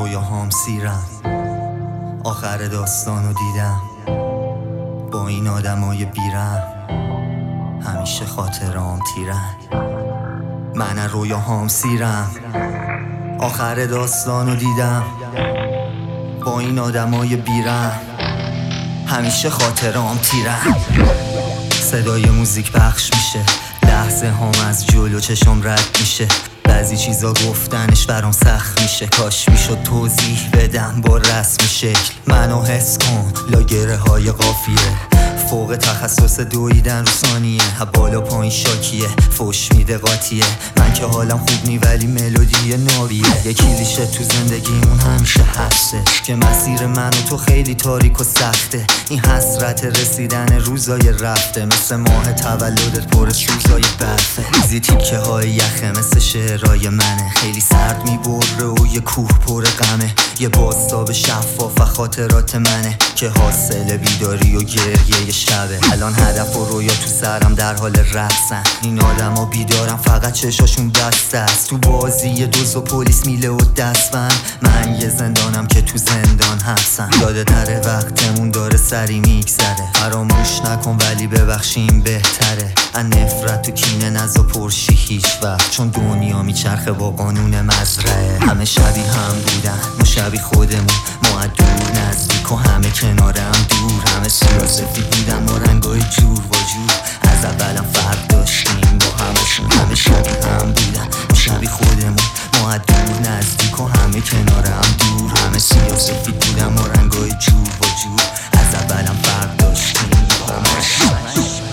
رویاهام سیرم، آخر داستانو دیدم با این آدمای بیرم، همیشه خاطرام تیرن. من از رویاهام سیرم، آخر داستانو دیدم با این آدمای بیرم، همیشه خاطرام تیرن. صدای موزیک پخش میشه، لحظه هم از جلو چشم رد میشه، بعضی چیزا گفتنش برام سخت میشه، کاش میشد توضیح بدم با رسم شکل. منو حس کن لاگره های قافیه، فوق تخصص دویدن رو ثانیه، بالا پایین شاکیه، فوش میده قاطیه. من که حالم خوب نی ولی ملودی نابیه. یه کلیشه تو زندگیمون همیشه هسته که مسیر من و تو خیلی تاریک و سخته. این حسرت رسیدن روزای رفته، مثل ماه تولدت پر از روزای برفه. ریزی تیکه های یخه مثل شعرهای منه، خیلی سرد میبره و یه کوه پر غمه. یه بازتاب شفاف و خاطرات منه که حاصل بیداری و گریه شبه. الان هدف و رویا تو سرم در حال رقصن، این آدم ها بیدارم فقط چشاشون بسته است. تو بازی دوز و پلیس میله و دستبند، من یه زندانم که تو زندان حبسم. یادت نره وقتمون داره سری میگذره، فراموش نکن ولی ببخشیم بهتره. از نفرت و کینه نزا پرشی هیچ وقت، چون دنیا میچرخه با قانون مزرعه. همه شبیه هم بودن ما شبیه خودمون، ما از دور نزدیک و همه کنارم دور. همه سیاسفید بودن ما رنگای جور و جور، از اولم فرق داشتیم با همشون. همه شبیه هم بودن ما شبیه خودمون، ما از دور نزدیک و همه کنارم دور. همه سیاسفید بودن ما رنگای جور و جور، از اولم فرق داشتیم با همشون.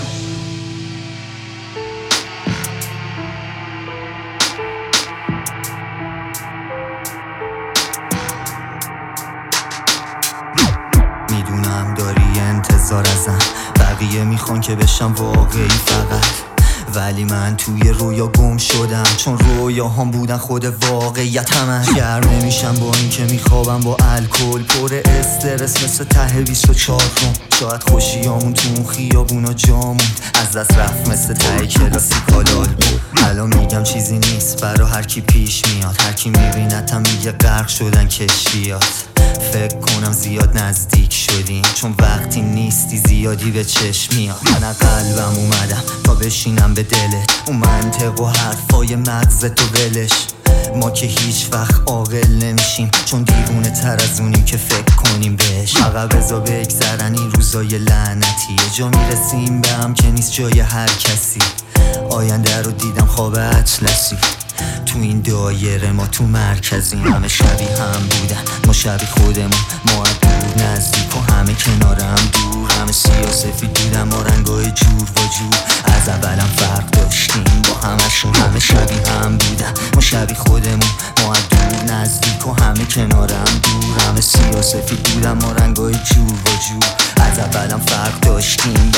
میدونم داری انتظار ازم، بقیه میخوان که بشم واقعی فقط، ولی من توی رویا گم شدم، چون رویا هم بودن خود واقعیت همه. گرم نمیشم با این که میخوابم با الکل، پر استرس مثل ته 24 روم. شاید خوشیامون تو اون خیابونا جاموند، از دست رفت مثل ته کلاسیکالال بود. الان میگم چیزی نیست برا هر کی پیش میاد، هر کی میبینتم میگه غرق شدن کشتیات. فکر کنم زیاد نزدیک شدیم، چون وقتی نیستی زیادی به چشم میاد. من از قلبم اومدم تا بشینم به دلت، اون منطق و حرفای مغزت و ولش. ما که هیچ وقت عاقل نمیشیم، چون دیوونه تر از اونیم که فکر کنیم بهش. فقط بذار بگذرن این روزای لعنتی، یه جا میرسیم به هم که نیست جای هر کسی. آینده رو دیدم خواب اطلسی، تو این دایره ما تو مرکزیم. همه شبیه هم بودن ما شبیه خودمون، ما از دور نزدیک و همه کنارم دور. همه سیاسفید بودن ما رنگای جور و جور، از اولم فرق داشتیم با همشون. همه شبیه هم بودن ما شبیه خودمون، ما از دور نزدیک و همه کنارم دور. همه سیاسفید بودن ما رنگای جور و جور، از اولم فرق داشتیم